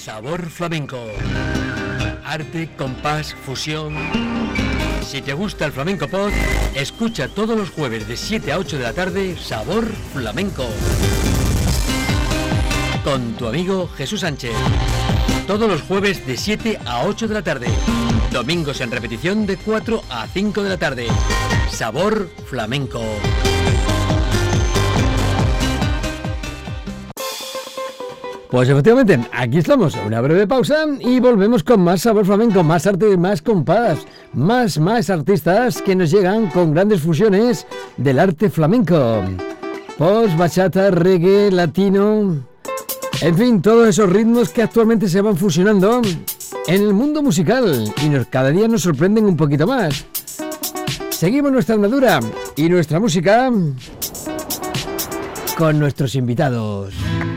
Sabor Flamenco. Arte, compás, fusión. Si te gusta el Flamenco Pod, escucha todos los jueves de 7 a 8 de la tarde Sabor Flamenco. Con tu amigo Jesús Sánchez. Todos los jueves de 7 a 8 de la tarde. Domingos en repetición de 4 a 5 de la tarde. Sabor Flamenco. Pues efectivamente, aquí estamos, una breve pausa y volvemos con más Sabor Flamenco, más arte, más compás, más artistas que nos llegan con grandes fusiones del arte flamenco. Post, bachata, reggae, latino, en fin, todos esos ritmos que actualmente se van fusionando en el mundo musical y cada día nos sorprenden un poquito más. Seguimos nuestra andadura y nuestra música con nuestros invitados.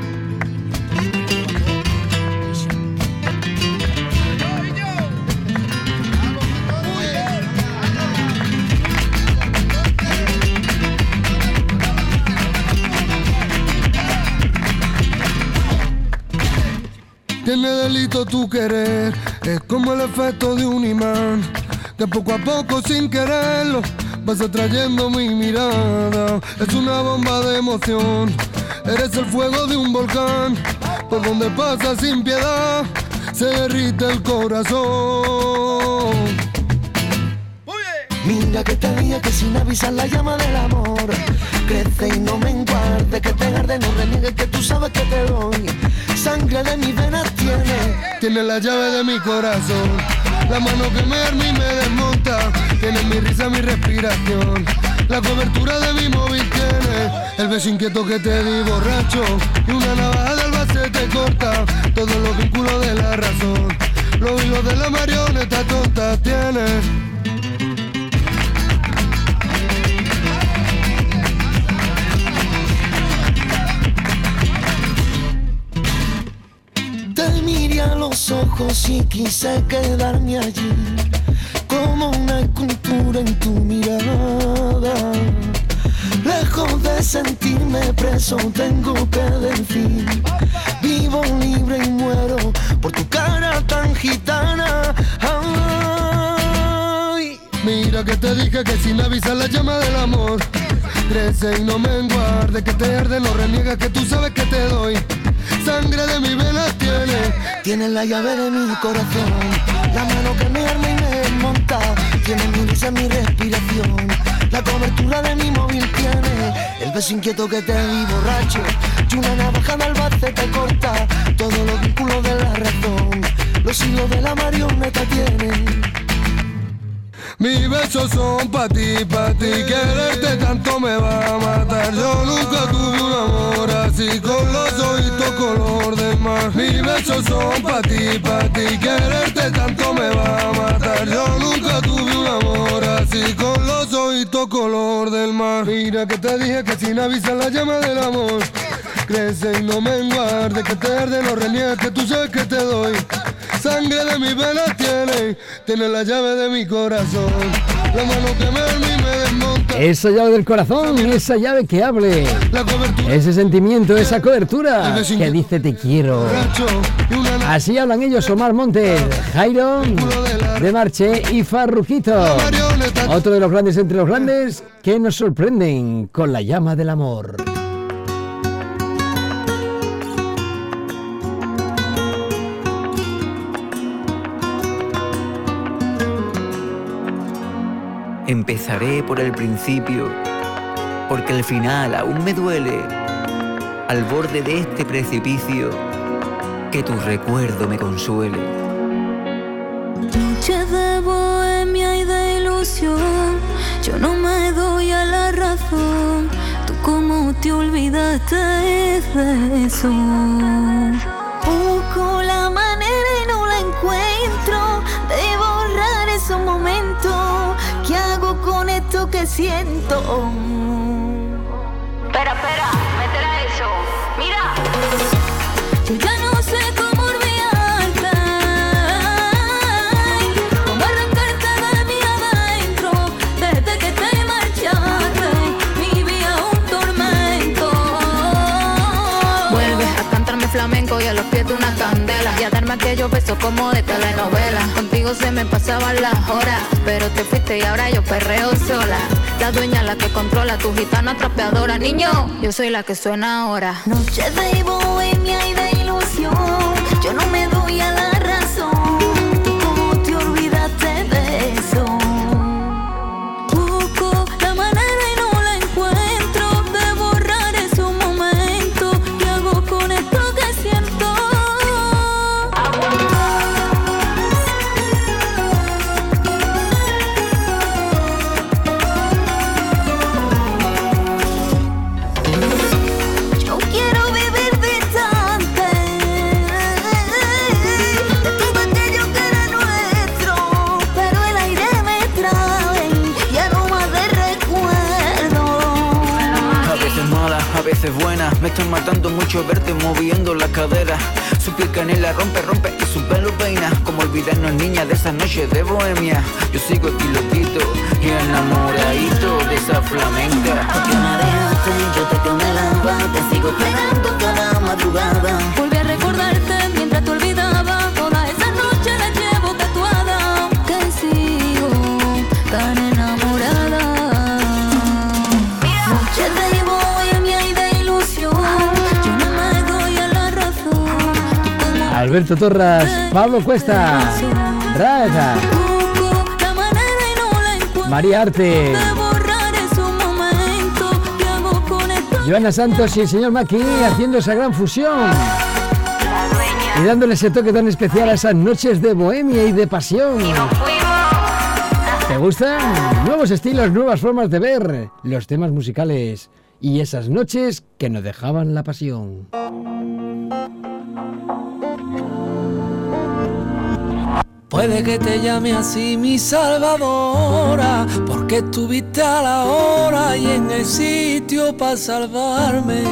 Tiene delito tu querer, es como el efecto de un imán, que poco a poco sin quererlo vas atrayendo mi mirada. Es una bomba de emoción, eres el fuego de un volcán, por donde pasa sin piedad, se derrite el corazón. Mira que te dije que sin avisar la llama del amor crece y no menguarte, que te arde, no reniegues, que tú sabes que te doy. Sangre de mis venas tiene la llave de mi corazón, la mano que me arma y me desmonta, tiene mi risa, mi respiración, la cobertura de mi móvil tiene el beso inquieto que te di borracho, y una navaja de Albacete corta todos los vínculos de la razón, los hilos de la marioneta tonta tiene. A los ojos y quise quedarme allí como una escultura en tu mirada. Lejos de sentirme preso tengo que decir, vivo libre y muero por tu cara tan gitana. Ay. Mira que te dije que sin avisar la llama del amor crece y no menguarde, que te arde, no reniegas, que tú sabes que te doy. Sangre de mi venas tiene la llave de mi corazón, la mano que me arma y me desmonta, tiene mi risa, mi respiración, la cobertura de mi móvil tiene el beso inquieto que te di borracho, y una navaja de Albacete corta todos los vínculos de la razón, los hilos de la marioneta tienen. Mis besos son pa' ti, quererte tanto me va a matar. Yo nunca tuve un amor así, con los ojitos color de mar. Mis besos son pa' ti, quererte tanto me va a matar. Yo nunca tuve un amor así, con los ojitos color del mar. Mira que te dije que sin avisar la llama del amor crece y no menguarde, que te arde, no reniegues, que tú sabes que te doy. Sangre de mis venas tiene la llave de mi corazón, la mano que me arma y me desmonta. Esa llave del corazón, esa llave que hable, ese sentimiento, esa cobertura que dice te quiero. Así hablan ellos, Omar Montes, Jairo de Marche y Farruquito, otro de los grandes entre los grandes que nos sorprenden con la llama del amor. Empezaré por el principio, porque el final aún me duele. Al borde de este precipicio, que tu recuerdo me consuele. Noches de bohemia y de ilusión, yo no me doy a la razón. Tú cómo te olvidaste de eso. Busco la manera y no la encuentro de borrar esos momentos. ¿Qué hago con esto que siento? Espera, métela eso. Mira. Yo ya no sé cómo olvidarte, cómo arrancarte de mí adentro, desde que te marchaste, mi vida un tormento. Vuelves a cantarme flamenco. flamenco y a los pies de una candela. Y a darme aquellos besos como de telenovela. Contigo se me pasaban las horas, pero te fuiste y ahora yo perreo sola. La dueña la que controla, tu gitana trapeadora. Niño, yo soy la que suena ahora. Noche de bohemia y de ilusión, yo no me doy a la razón. ¿Tú cómo te olvidaste de eso? Busco la manera y no la encuentro de borrar esos momentos. ¿Qué hago con esto que siento? Yo quiero vivir distante de todo aquello que era nuestro, pero el aire me trae y aromas de recuerdo. A veces mala, a veces buena, me están matando mucho verte moviendo la cadera. Su piel canela rompe y su pelo peina. Como olvidarnos, niña, de esas noches de bohemia. Yo sigo aquí loquito y enamoradito de esa flamenca. Porque me dejaste, yo te congelaba, te sigo esperando cada madrugada. Volví a recordarte mientras te olvidaba. Todas esas noches las llevo tatuadas. Que sigo tan enamorada. Noche de bohemia y de ilusión, yo no me doy a la razón. Alberto Torras, Pablo Cuesta, Raga, Busco la manera y no la encuentro María Arte, de borrar esos momentos. ¿Qué hago con esto? Joana Santos y el señor Maki haciendo esa gran fusión y dándole ese toque tan especial a esas noches de bohemia y de pasión. ¿Te gustan? Nuevos estilos, nuevas formas de ver los temas musicales y esas noches que nos dejaban la pasión. Puede que te llame así mi salvadora, porque estuviste a la hora y en el sitio para salvarme.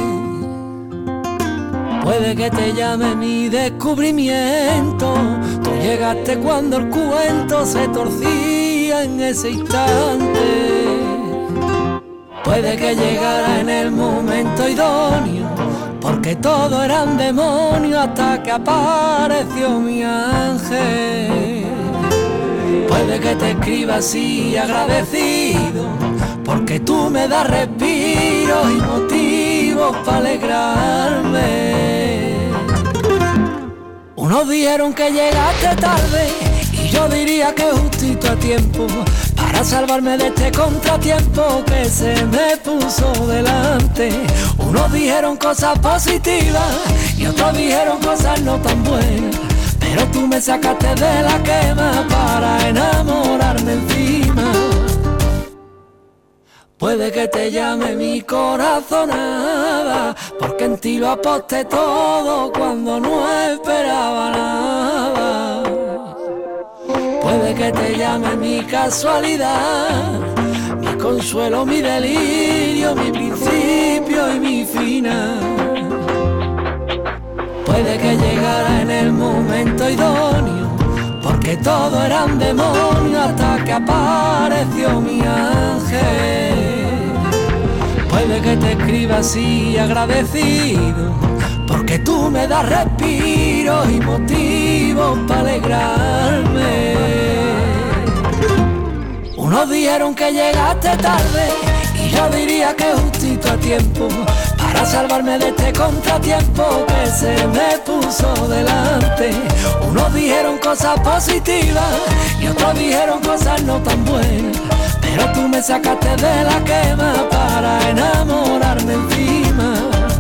Puede que te llame mi descubrimiento, tú llegaste cuando el cuento se torcía en ese instante. Puede que llegara en el momento idóneo, porque todo eran demonios hasta que apareció mi ángel. Puede que te escriba así agradecido, porque tú me das respiros y motivos para alegrarme. Unos dijeron que llegaste tarde y yo diría que justito a tiempo, para salvarme de este contratiempo que se me puso delante. Unos dijeron cosas positivas y otros dijeron cosas no tan buenas, pero tú me sacaste de la quema para enamorarme encima. Puede que te llame mi corazonada, porque en ti lo aposté todo cuando no esperaba nada. Puede que te llame mi casualidad, mi consuelo, mi delirio, mi principio y mi final. Puede que llegara en el momento idóneo, porque todo eran demonios hasta que apareció mi ángel. Puede que te escriba así agradecido, porque tú me das respiros y motivos para alegrarme. Unos dijeron que llegaste tarde y yo diría que justito a tiempo, para salvarme de este contratiempo que se me puso delante. Unos dijeron cosas positivas y otros dijeron cosas no tan buenas, pero tú me sacaste de la quema para enamorarme encima.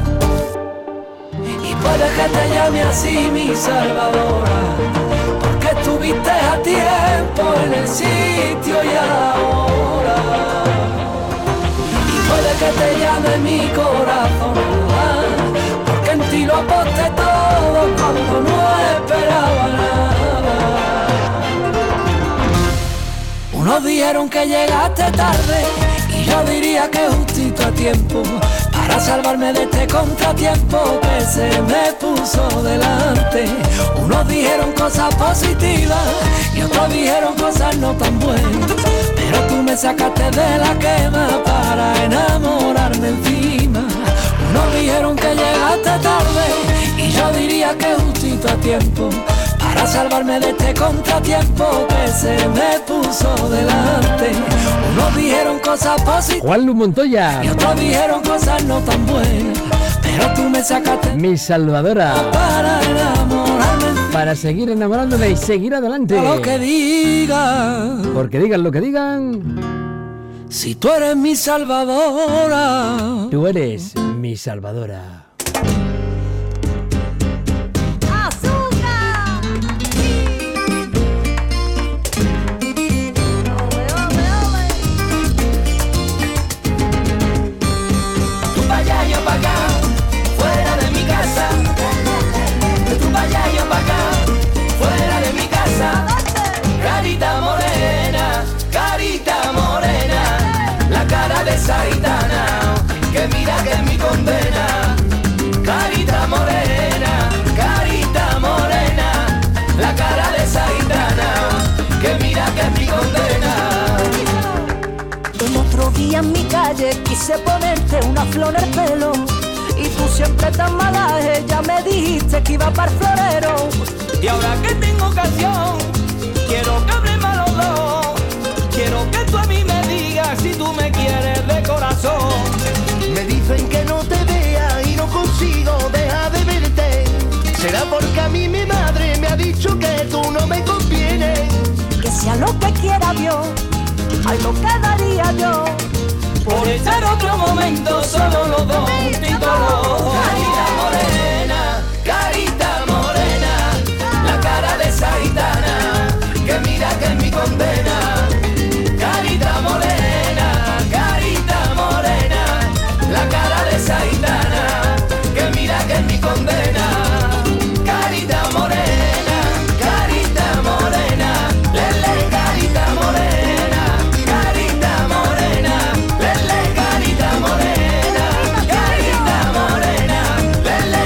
Y puede que te llame así mi salvadora, porque estuviste a tiempo en el sitio y a la hora. Y puede que te llame mi corazón, porque en ti lo aposté todo cuando no esperaba nada. Unos dijeron que llegaste tarde y yo diría que justito a tiempo, para salvarme de este contratiempo que se me puso delante. Unos dijeron cosas positivas y otros dijeron cosas no tan buenas, pero tú me sacaste de la quema para enamorarme encima. Unos dijeron que llegaste tarde y yo diría saqué justito a tiempo para salvarme de este contratiempo que se me puso delante. Unos dijeron cosas positivas, Juan Luis Montoya, y otros dijeron cosas no tan buenas, pero tú me sacaste mi salvadora, para enamorarme. para seguir enamorándome y seguir adelante. Lo que digan, Porque digan lo que digan, si tú eres mi salvadora. tú eres mi salvadora. Esa gitana que mira que es mi condena, carita morena, la cara de esa gitana que mira que es mi condena. El otro día en mi calle quise ponerte una flor en el pelo y tú siempre tan malaje, ya me dijiste que iba para el florero. Y ahora que tengo ocasión, quiero que hablemos los dos. Quiero que tú a mí me digas si tú me quieres de corazón. Me dicen que no te vea y no consigo dejar de verte. Será porque a mí mi madre me ha dicho que tú no me convienes. Que sea lo que quiera Dios, ay lo que daría yo por estar otro momento solo los dos juntitos. Carita morena, la cara de esa gitana que mira que es mi condena. Carita morena, la cara de esa gitana que mira que es mi condena. Carita morena, lele, carita morena, lele, carita morena, lele,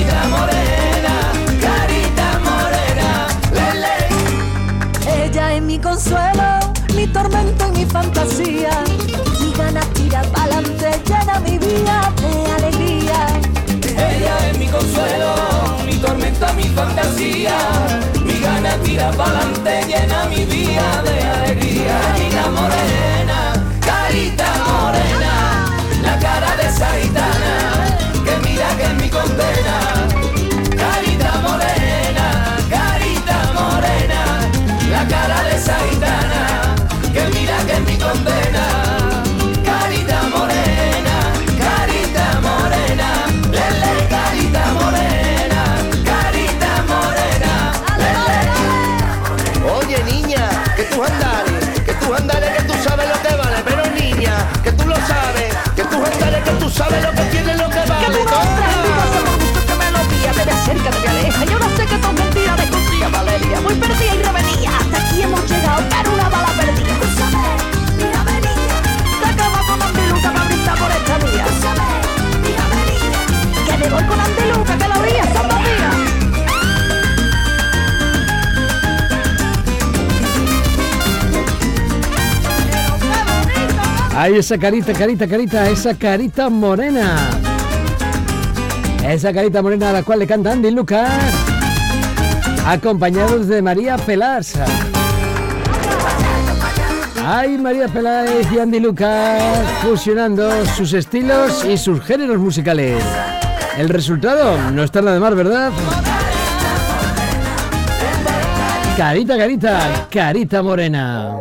lele. Ella es mi consuelo, mi tormento y mi fantasía. Mi ganas tira pa'lante, llena mi vida de alegría. Ella es mi consuelo, mi tormenta, mi fantasía. Mi gana tira pa'lante, llena mi vida de alegría. Carita morena, la cara de esa gitana que mira que es mi condena. Carita morena, la cara de esa gitana que mira que es mi condena. Carita morena, lele, carita morena, lele. Oye niña, que tú andares, que tú sabes lo que vale. Pero niña, que tú lo sabes, que tú andares, que tú sabes lo que tiene, lo que vale. Que tú no entras en mi casa por gusto que melodía, te de cerca, te aleja. Yo no sé que tú mentiras de cosilla, Valeria. Muy perdida y revenía, hasta aquí hemos llegado, pero una bala perdida. Tú sabes, mira venía, te acabas con Andiluca para brindar por esta vía. Tú sabes, mira venía, que me voy con Andiluca, que la vía son dos días. Ay, esa carita, esa carita morena. Esa carita morena a la cual le canta Andy Lucas, acompañados de María Peláez. Ay, María Peláez y Andy Lucas fusionando sus estilos y sus géneros musicales. El resultado no está nada mal, ¿verdad? Carita morena.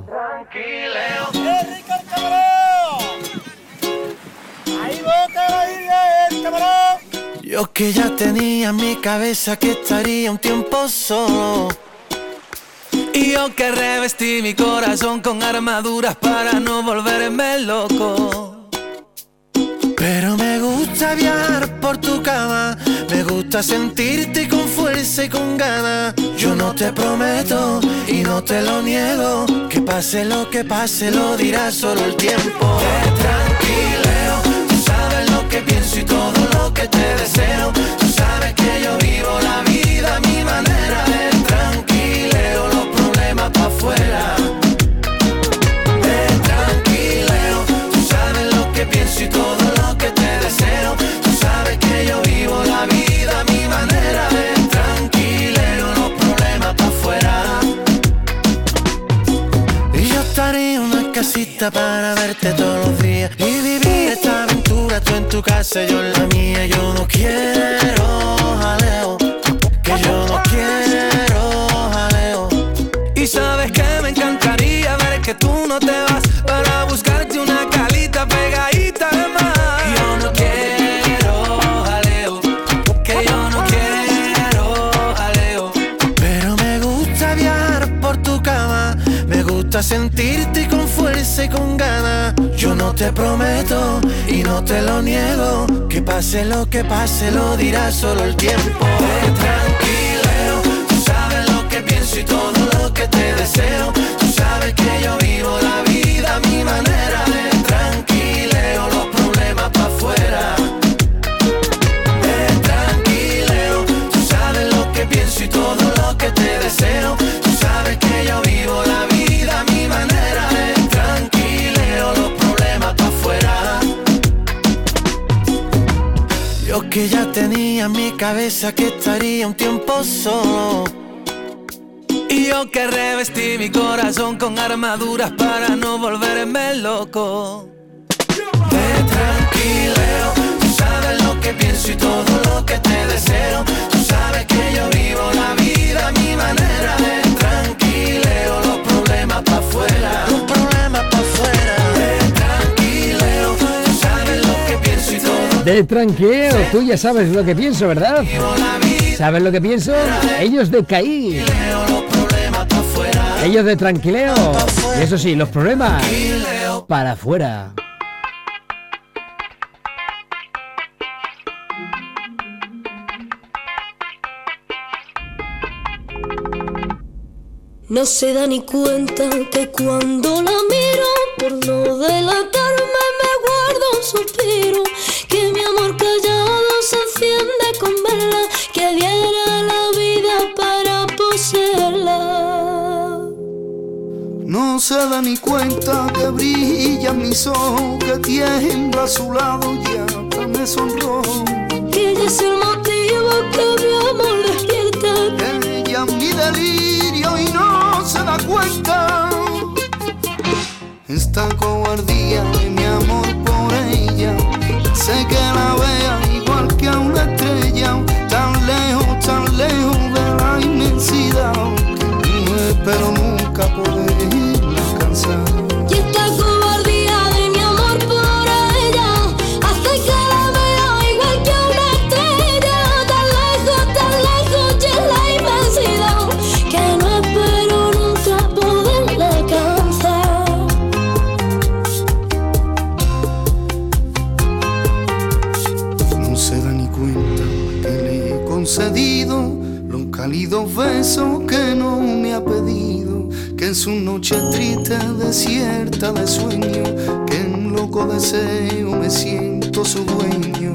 Yo que ya tenía en mi cabeza que estaría un tiempo solo, y yo que revestí mi corazón con armaduras para no volverme loco. Pero me gusta viajar por tu cama, me gusta sentirte con fuerza y con ganas. Yo no te prometo y no te lo niego, que pase lo que pase lo dirá solo el tiempo. Tranquileo, tú sabes lo que pienso y todo lo que te deseo. Tú sabes que yo vivo la vida a mi manera. Tranquileo, los problemas pa' afuera. Tranquileo, tú sabes lo que pienso y todo lo que te deseo. Tú sabes que yo vivo la vida a mi manera. excusa para verte todos los días y vivir esta aventura, tú en tu casa, yo en la mía. Yo no quiero jaleo, que yo no quiero jaleo. Y sabes que me encantaría ver que tú no te vas para buscarte una calita pegadita de más. Yo no quiero jaleo, que yo no quiero jaleo. Pero me gusta viajar por tu cama, me gusta sentirte y con fuerza y con ganas. Yo no te prometo y no te lo niego, que pase lo dirá solo el tiempo. Te tranquileo, tú sabes lo que pienso y todo lo que te deseo. Tú sabes que yo vivo la vida a mi manera. Te tranquileo, los problemas pa' afuera. Te tranquileo, tú sabes lo que pienso y todo lo que te deseo. Tú sabes que yo vivo la vida a mi manera. Te tranquileo, los problemas pa' afuera. Yo que ya tenía en mi cabeza que estaría un tiempo solo, y yo que revestí mi corazón con armaduras para no volverme loco. Te tranquileo, tú sabes lo que pienso y todo lo que te deseo. Tú sabes que yo vivo la vida a mi manera. Te tranquileo, los problemas pa' afuera. Los problemas pa' afuera. Te tranquileo, tú sabes lo que pienso y todo. De tranquileo, tú ya sabes lo que pienso, ¿verdad? ¿Sabes lo que pienso? Ellos de Caí. Ellos de tranquileo. Y eso sí, los problemas para afuera. No se da ni cuenta que cuando la miro, por no delatarme me guardo un suspiro, que mi amor callado se enciende con verla, que diera la vida para poseerla. No se da ni cuenta que brillan mis ojos, que tiembla a su lado y hasta me sonrojo. Que ella es el motivo que mi amor despierta. Ella es mi delirio y no se da cuenta. Esta cobardía de mi amor por ella sé que la vea igual que a una estrella, tan lejos de la inmensidad, que no espero nunca poderla alcanzar. Y esta cobardía de mi amor por ella hace que la vea igual que a una estrella, tan lejos y en la inmensidad, que no espero nunca poderla alcanzar. No se da ni cuenta que le he concedido los cálidos besos que no me ha pedido, que en su noche triste, desierta de sueño, que en loco deseo me siento su dueño.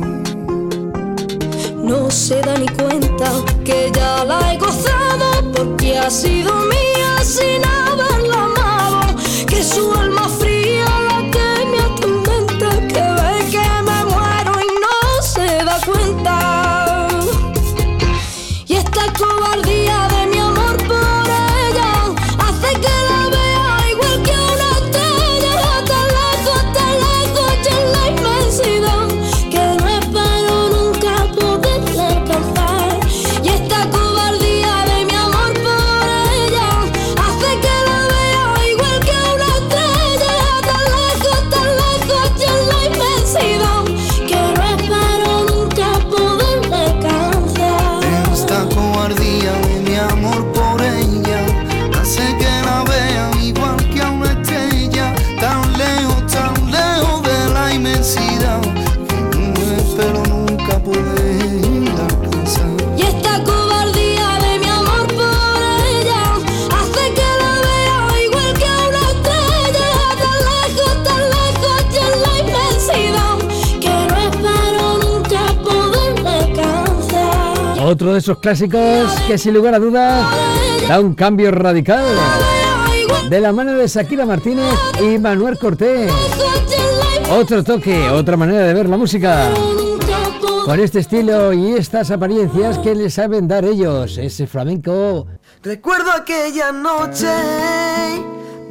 No se da ni cuenta que ya la he gozado, porque ha sido mía sin haberla amado, que su alma fría la que me atormenta, que ve que me muero y no se da cuenta. Y esta cobardía de mi amor por ella hace que la vea igual que una estrella, tan lejos y en la inmensidad, que no espero nunca poderla alcanzar. Y esta cobardía de mi amor por ella hace que la vea igual que una estrella, tan lejos y en la inmensidad, que no espero nunca poderla alcanzar. Esta cobardía de mi amor por ella hace que la vea igual que a una estrella, tan lejos de la inmensidad, que no espero nunca poderla alcanzar. Y esta cobardía de mi amor por ella hace que la vea igual que a una estrella, tan lejos y en la inmensidad, que no espero nunca poderla alcanzar. Otro de esos clásicos que sin lugar a dudas da un cambio radical. De la mano de Shakira Martínez y Manuel Cortés. Otro toque, otra manera de ver la música. Con este estilo y estas apariencias que le saben dar ellos, ese flamenco. Recuerdo aquella noche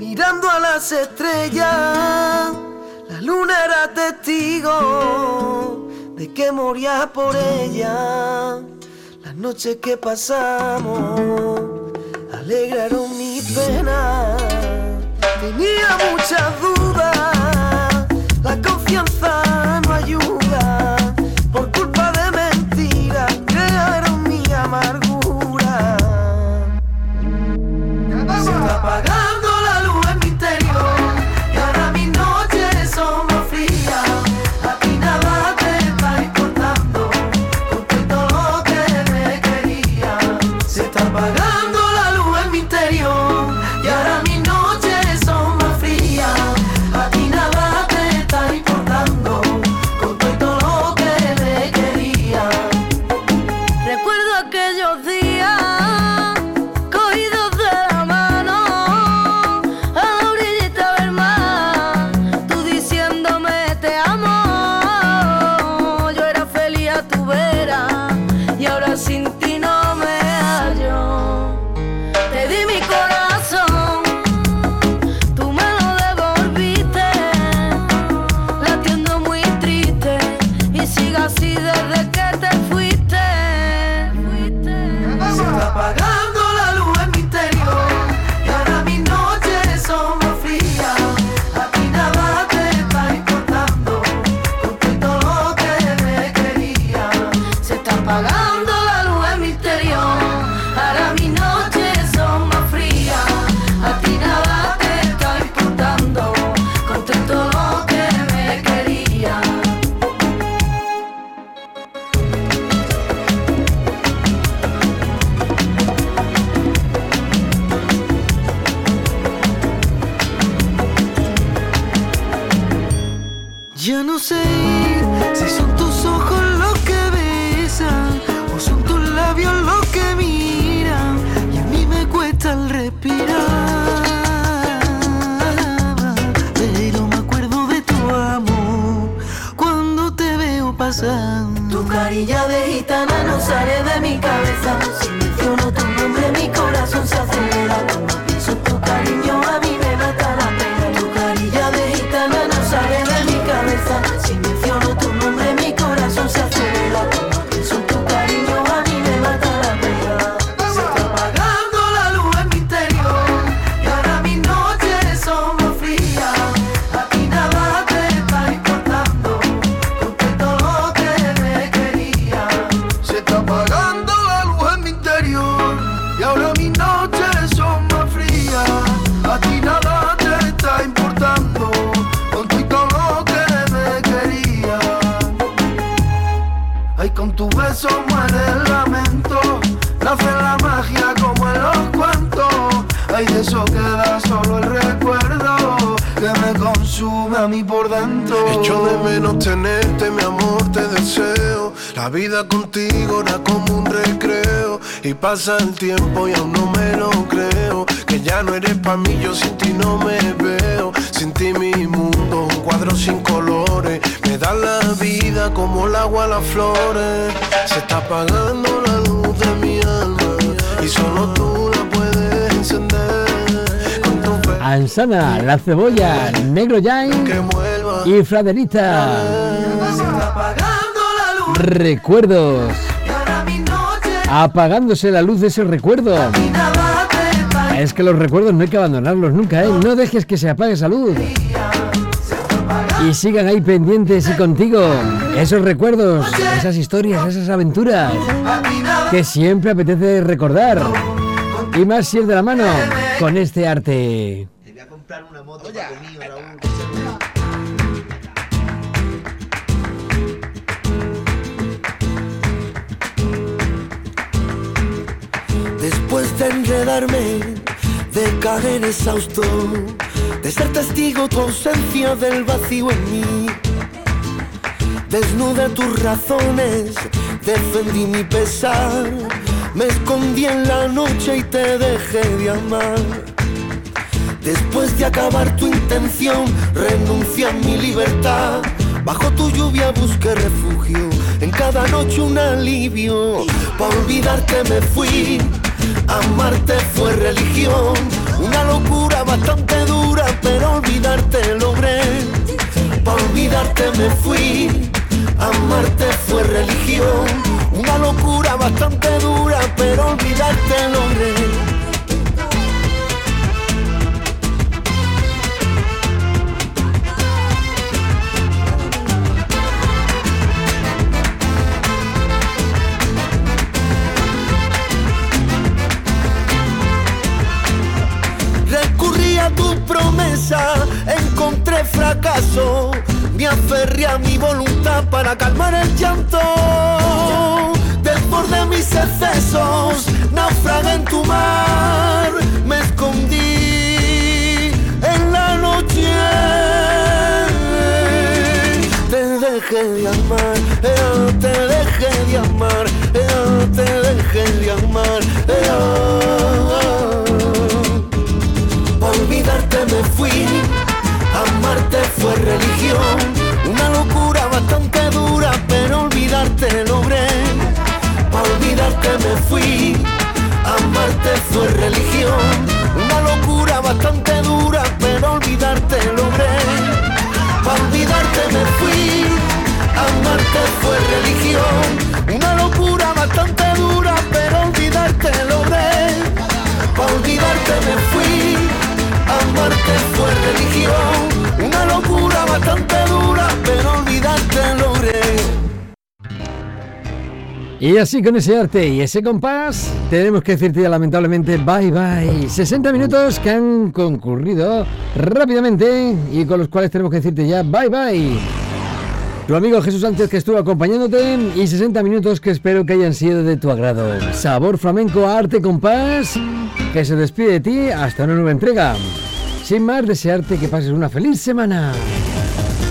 mirando a las estrellas. La luna era testigo de que moría por ella. Las noches que pasamos alegraron mi pena. Tenía muchas dudas, la confianza no ayuda. Por culpa de mentiras crearon mi amargura. Se está apagando la luz en mi interior y ahora mis noches son más frías. A ti nada te está importando, porque todo lo que me quería. Se está apagando la luz en mi interior y ahora mis noches son más frías. A ti nada te está importando, con todo lo que me quería. Recuerdo aquellos días cogidos de la mano a la orillita del mar, tú diciéndome te amo. Yo era feliz a tu vera y ahora sin ti no me hallo. Te di mi corazón, tú me lo devolviste, latiendo muy triste y sigue así desde que te fuiste. Se está apagando la luz en mi interior y ahora mis noches son más frías. A ti nada te está importando, porque todo lo que me quería. Se está apagando la luz en mi interior, ahora mis noches son más frías. A ti nada te está importando, con todo lo que me quería. Ya no sé si son tus ojos los que besan o son tus labios los que miran y a mí me cuesta el respirar. Pero me acuerdo de tu amor cuando te veo pasar. Tu carilla de gitana no sale de mi cabeza. Si menciono tu nombre mi corazón se acelera. Cuando pienso en tu cariño a mí me mata la pena. Tu carilla de gitana no sale de mi cabeza. Si menciono tu nombre mi corazón se acelera. Cuando pienso en tu cariño a mí me mata la pena. Se está apagando la luz en mi interior y ahora mis noches son más frías. A ti nada te está importando, porque todo lo que me quería. Se está apagando la luz en mi interior y ahora mis noches son más frías. A ti nada te está importando, con todo lo que me quería. Ay, con tu beso muere el lamento, nace la magia como en los cuentos. Ay, de eso queda solo el recuerdo que me consume a mí por dentro. Echo de menos tenerte, mi amor, te deseo. La vida contigo era como un recreo. Y pasa el tiempo y aún no me lo creo. Que ya no eres pa' mí, yo sin ti no me veo. Sin ti mi mundo, un cuadro sin colores. Me da la vida como el agua a las flores. Se está apagando la luz de mi alma y solo tú la puedes encender. Con tu fe Ansana, La Cebolla, Negro Jain que vuelva y Fraderita. Se está apagando la luz Recuerdos. y ahora mis noches Apagándose la luz de ese recuerdo. y nada te está Es que los recuerdos no hay que abandonarlos nunca, ¿eh? No dejes que se apague esa luz. Y sigan ahí pendientes y contigo. Esos recuerdos, esas historias, esas aventuras que siempre apetece recordar. Y más si es de la mano con este arte. Te voy a comprar una moto para conmigo, Raúl. Después de enredarme, de caer exhausto, de ser testigo tu ausencia del vacío en mí, desnudé tus razones, defendí mi pesar, me escondí en la noche y te dejé de amar. Después de acabar tu intención, renuncié a mi libertad. Bajo tu lluvia busqué refugio, en cada noche un alivio. Pa' olvidarte me fui, amarte fue religión, una locura bastante dura, pero olvidarte logré. Pa' olvidarte me fui, amarte fue religión. Una locura bastante dura, pero olvidarte logré. A tu promesa encontré fracaso, me aferré a mi voluntad para calmar el llanto. Desbordé mis excesos, naufragué en tu mar, me escondí en la noche. Te dejé de amar, te dejé de amar, te dejé de amar. Olvidarte me fui, amarte fue religión. Una locura bastante dura, pero olvidarte logré. Pa' olvidarte me fui, amarte fue religión. Una locura bastante dura, pero olvidarte logré. Pa' olvidarte me fui, amarte fue religión. Una locura bastante dura, pero olvidarte logré. Pa' olvidarte me fui, amarte fue religión. Una locura bastante dura, pero olvidarte logré. Y así con ese arte y ese compás tenemos que decirte ya lamentablemente bye bye. 60 minutos que han concurrido rápidamente y con los cuales tenemos que decirte ya bye bye. Tu amigo Jesús Sánchez, que estuvo acompañándote, y 60 minutos que espero que hayan sido de tu agrado. Sabor flamenco, arte, compás, que se despide de ti hasta una nueva entrega. Sin más, desearte que pases una feliz semana.